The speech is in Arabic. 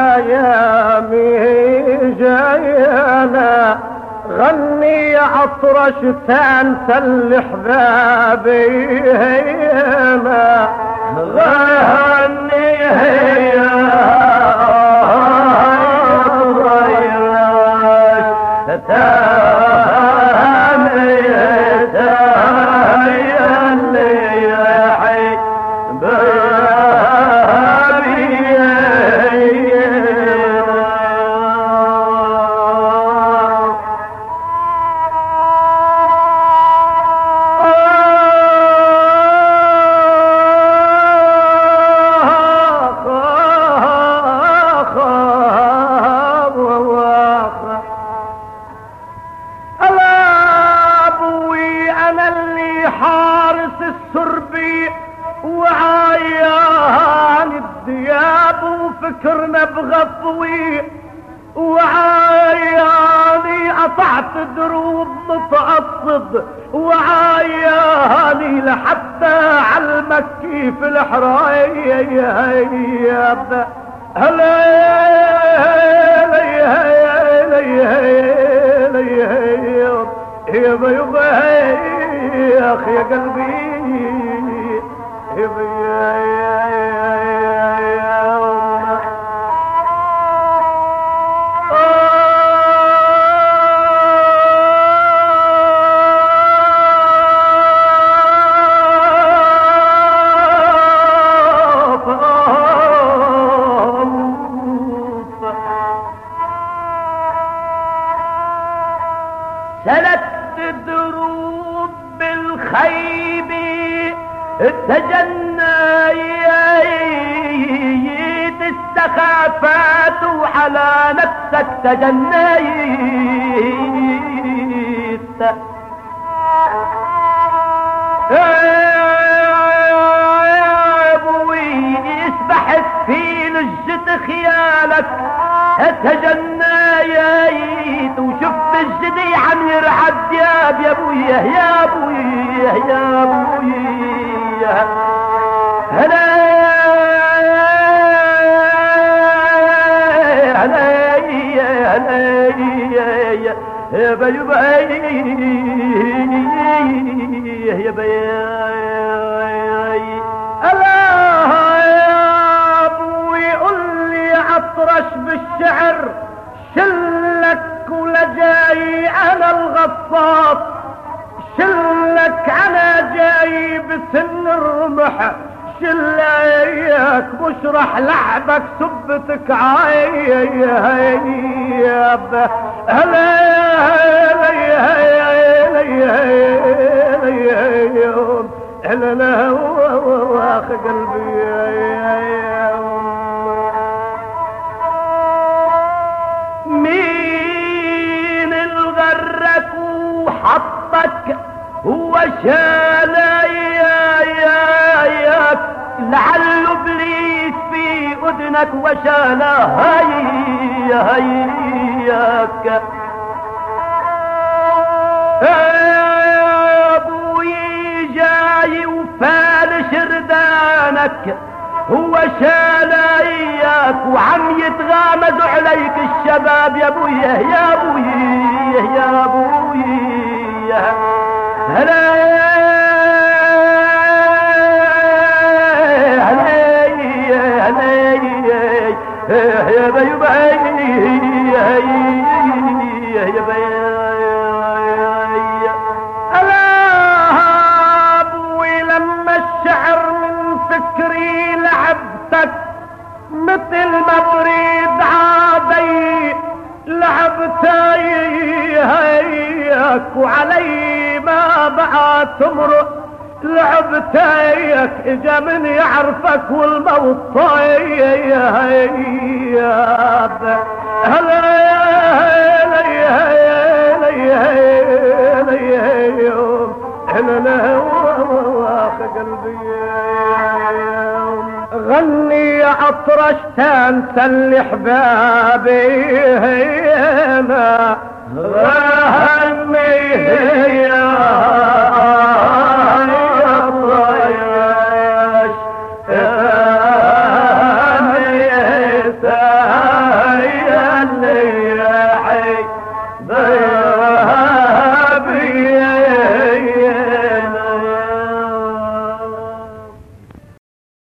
الايام جاينا غني عطرش تنسى الاحبابي هينا غني فكرنا بغفوي وعياني قطعت دروب متعصب وعياني لحتى عالمكي في الحرايب هلا يبا يبا يا اخي يا قلبي يبا سلت دروب بالخيب تجنيت السخافات وعلى نفسك تجنيت ابوي يسبحت في لجة خيالك تجنيت وشفت الجدي عم يرعد دياب يا ابوي يا ابوي يا ابوي هلا هلا يا بي يا بي الله يا ابوي قل لي عطرش بالشعر شلك ولا جاي انا الغصاص شلك انا جاي بسن الرمح شليك بشرح لعبك سبتك عايب هلا هلا واخ قلبي مين الغرك وحطك هو شالاياك لعله ابليس في اذنك وشالا هياك ابوي جاي وفالش ردانك هو شالاياك وعم يتغامز عليك الشباب يا ابوي يا ابوي يا ابوي هلا يا بي يا بي ابوي لما الشعر من فكري لعبتك مثل ما بريد عادي لعبتي هيك وعلي ما بقى تمرق لعبتيك اجا من يعرفك والموت طيب هلا واخ قلبي غني عطرش تنسى الاحبابي هنا غني